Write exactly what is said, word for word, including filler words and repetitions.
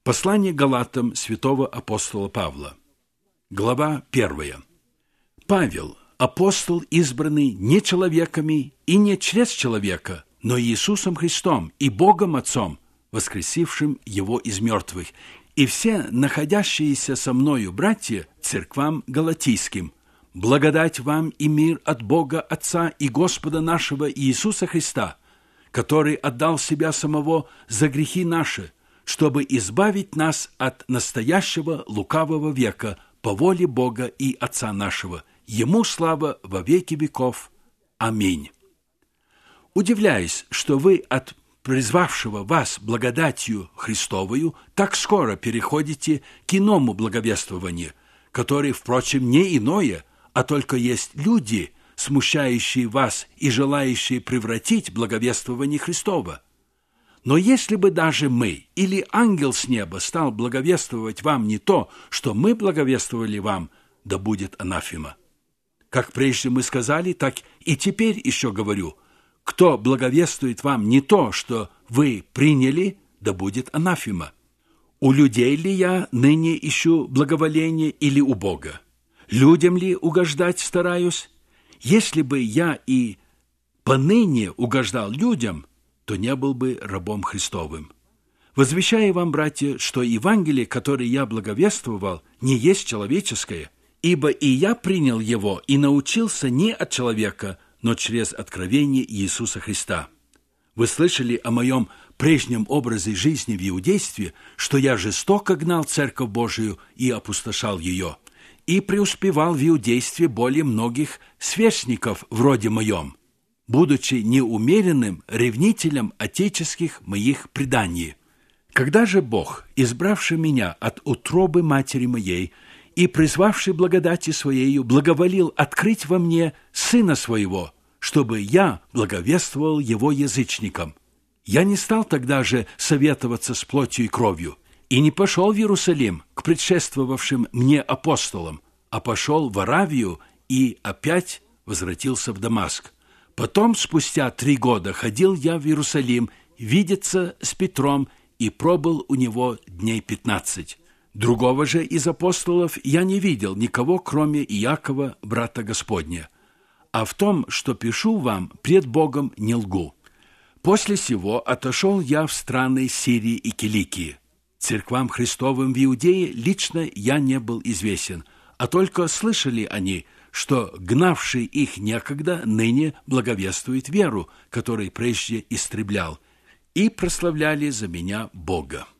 Послание Галатам святого апостола Павла. Глава первая. Павел, апостол, избранный не человеками и не через человека, но Иисусом Христом и Богом Отцом, воскресившим Его из мертвых, и все находящиеся со мною братья церквам галатийским, благодать вам и мир от Бога Отца и Господа нашего Иисуса Христа, который отдал себя самого за грехи наши, чтобы избавить нас от настоящего лукавого века по воле Бога и Отца нашего. Ему слава во веки веков. Аминь. Удивляюсь, что вы от призвавшего вас благодатью Христовою так скоро переходите к иному благовествованию, которое, впрочем, не иное, а только есть люди, смущающие вас и желающие превратить благовествование Христово. Но если бы даже мы или ангел с неба стал благовествовать вам не то, что мы благовествовали вам, да будет анафема. Как прежде мы сказали, так и теперь еще говорю, кто благовествует вам не то, что вы приняли, да будет анафема. У людей ли я ныне ищу благоволение или у Бога? Людям ли угождать стараюсь? Если бы я и поныне угождал людям, то не был бы рабом Христовым. Возвещаю вам, братья, что Евангелие, которое я благовествовал, не есть человеческое, ибо и я принял его и научился не от человека, но через откровение Иисуса Христа. Вы слышали о моем прежнем образе жизни в иудействе, что я жестоко гнал Церковь Божию и опустошал ее, и преуспевал в иудействе более многих сверстников вроде моем, будучи неумеренным ревнителем отеческих моих преданий. Когда же Бог, избравший меня от утробы матери моей и призвавший благодати Своею, благоволил открыть во мне Сына Своего, чтобы я благовествовал Его язычникам, я не стал тогда же советоваться с плотью и кровью, и не пошел в Иерусалим к предшествовавшим мне апостолам, а пошел в Аравию и опять возвратился в Дамаск. Потом, спустя три года, ходил я в Иерусалим видеться с Петром и пробыл у него дней пятнадцать. Другого же из апостолов я не видел никого, кроме Иакова, брата Господня. А в том, что пишу вам, пред Богом не лгу. После сего отошел я в страны Сирии и Киликии. Церквам Христовым в Иудее лично я не был известен, а только слышали они, что гнавший их некогда ныне благовествует веру, которой прежде истреблял, и прославляли за меня Бога.